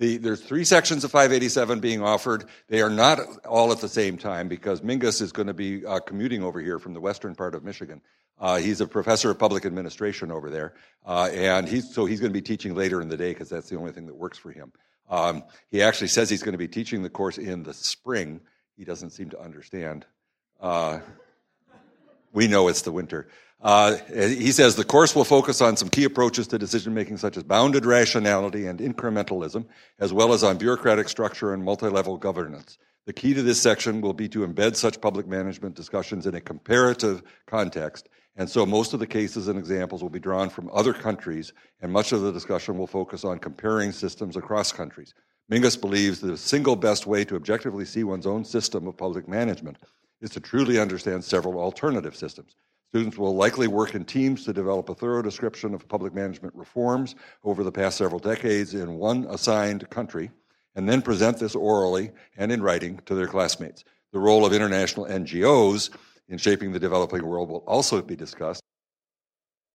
There's 3 sections of 587 being offered. They are not all at the same time because Mingus is going to be commuting over here from the western part of Michigan. He's a professor of public administration over there, and he's going to be teaching later in the day because that's the only thing that works for him. He actually says he's going to be teaching the course in the spring. He doesn't seem to understand. We know it's the winter. He says the course will focus on some key approaches to decision-making such as bounded rationality and incrementalism, as well as on bureaucratic structure and multi-level governance. The key to this section will be to embed such public management discussions in a comparative context, and so most of the cases and examples will be drawn from other countries, and much of the discussion will focus on comparing systems across countries. Mingus believes the single best way to objectively see one's own system of public management is to truly understand several alternative systems. Students will likely work in teams to develop a thorough description of public management reforms over the past several decades in one assigned country, and then present this orally and in writing to their classmates. The role of international NGOs in shaping the developing world will also be discussed.